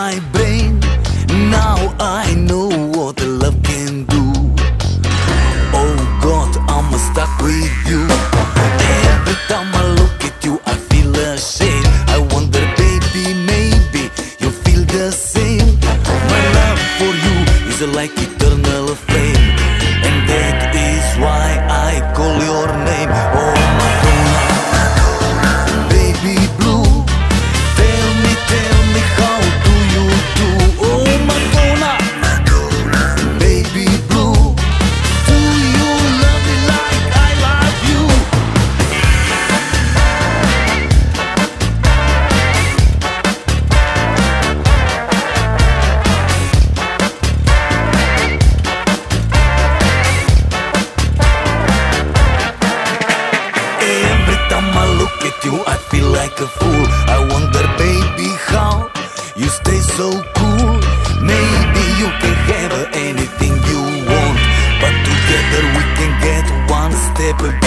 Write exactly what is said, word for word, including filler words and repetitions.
my brain. Now I know what love can do. Oh God, I'm stuck with you. Every time I look at you, I feel ashamed. I wonder, baby, maybe you feel the same. My love for you is like eternal flame, and that is why I call your name. Oh Madonna, baby blue, tell me, tell me, how do you do? Oh Madonna, baby blue, do you love me like I love you? Every time I look at you, I feel like a fool. I wonder, baby, how you stay so cool. Maybe you can have anything you want, but together we can get one step